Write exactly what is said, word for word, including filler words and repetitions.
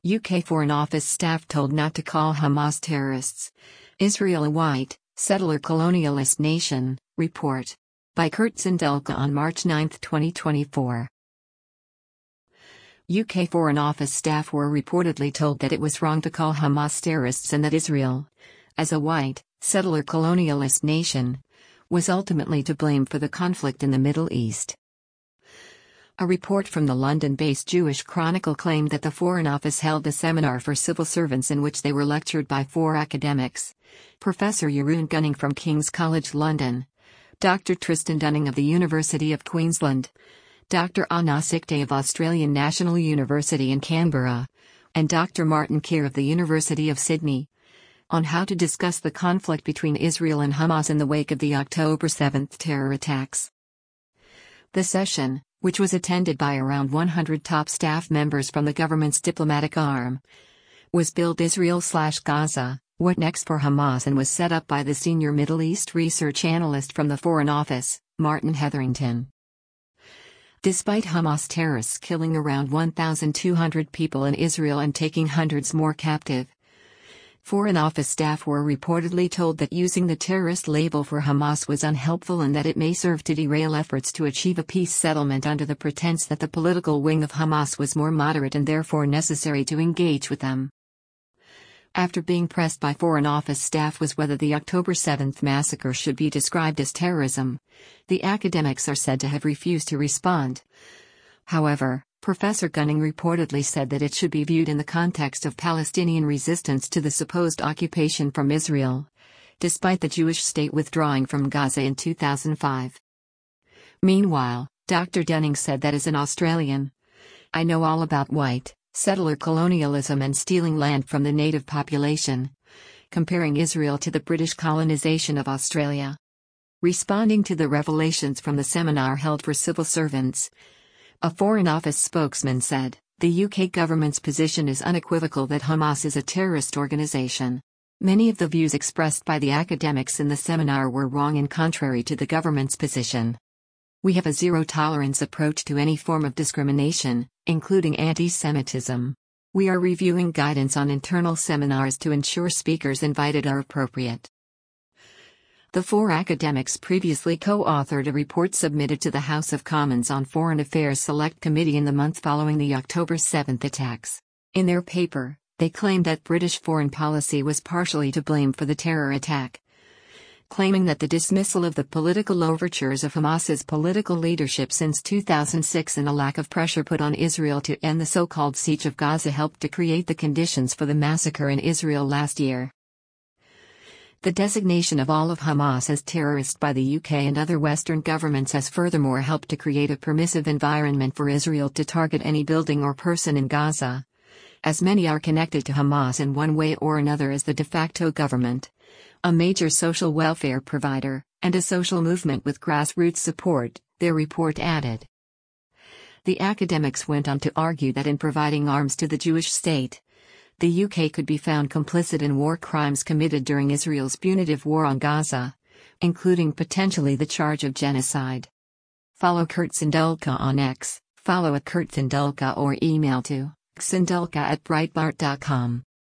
U K Foreign Office staff told not to call Hamas terrorists. Israel a white, settler colonialist nation, report. By Kurt Sindelka on March ninth twenty twenty-four. U K Foreign Office staff were reportedly told that it was wrong to call Hamas terrorists and that Israel, as a white, settler colonialist nation, was ultimately to blame for the conflict in the Middle East. A report from the London-based Jewish Chronicle claimed that the Foreign Office held a seminar for civil servants in which they were lectured by four academics: Professor Jeroen Gunning from King's College London, Doctor Tristan Dunning of the University of Queensland, Doctor Anna Sikte of Australian National University in Canberra, and Doctor Martin Keir of the University of Sydney, on how to discuss the conflict between Israel and Hamas in the wake of the October seventh terror attacks. The session, which was attended by around one hundred top staff members from the government's diplomatic arm, was billed Israel/Gaza, What Next for Hamas, and was set up by the senior Middle East research analyst from the Foreign Office, Martin Hetherington. Despite Hamas terrorists killing around one thousand two hundred people in Israel and taking hundreds more captive, Foreign Office staff were reportedly told that using the terrorist label for Hamas was unhelpful and that it may serve to derail efforts to achieve a peace settlement under the pretense that the political wing of Hamas was more moderate and therefore necessary to engage with them. After being pressed by Foreign Office staff was whether the October seventh massacre should be described as terrorism, the academics are said to have refused to respond. However, Professor Gunning reportedly said that it should be viewed in the context of Palestinian resistance to the supposed occupation from Israel, despite the Jewish state withdrawing from Gaza in two thousand five. Meanwhile, Doctor Dunning said that as an Australian, "I know all about white, settler colonialism and stealing land from the native population," comparing Israel to the British colonization of Australia. Responding to the revelations from the seminar held for civil servants, a Foreign Office spokesman said, "The U K government's position is unequivocal that Hamas is a terrorist organization. Many of the views expressed by the academics in the seminar were wrong and contrary to the government's position. We have a zero-tolerance approach to any form of discrimination, including anti-Semitism. We are reviewing guidance on internal seminars to ensure speakers invited are appropriate." The four academics previously co-authored a report submitted to the House of Commons on Foreign Affairs Select Committee in the month following the October seventh attacks. In their paper, they claimed that British foreign policy was partially to blame for the terror attack, claiming that the dismissal of the political overtures of Hamas's political leadership since two thousand six and a lack of pressure put on Israel to end the so-called Siege of Gaza helped to create the conditions for the massacre in Israel last year. The designation of all of Hamas as terrorist by the U K and other Western governments has furthermore helped to create a permissive environment for Israel to target any building or person in Gaza, as many are connected to Hamas in one way or another as the de facto government, a major social welfare provider, and a social movement with grassroots support, their report added. The academics went on to argue that in providing arms to the Jewish state, the U K could be found complicit in war crimes committed during Israel's punitive war on Gaza, including potentially the charge of genocide. Follow Kurt Sindelka on X, follow at Kurt Sindelka or email to sindelka at breitbart dot com.